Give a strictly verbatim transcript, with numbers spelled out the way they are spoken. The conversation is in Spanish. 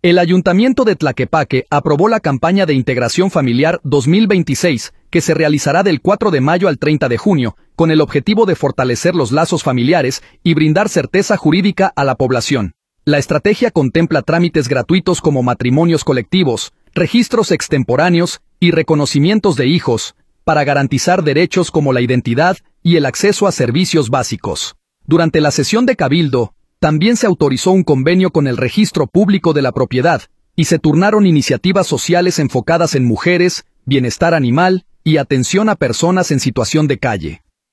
El Ayuntamiento de Tlaquepaque aprobó la campaña de Integración Familiar dos mil veintiséis, que se realizará del cuatro de mayo al treinta de junio, con el objetivo de fortalecer los lazos familiares y brindar certeza jurídica a la población. La estrategia contempla trámites gratuitos como matrimonios colectivos, registros extemporáneos y reconocimientos de hijos, para garantizar derechos como la identidad y el acceso a servicios básicos. Durante la sesión de Cabildo, también se autorizó un convenio con el Registro Público de la Propiedad, y se turnaron iniciativas sociales enfocadas en mujeres, bienestar animal y atención a personas en situación de calle.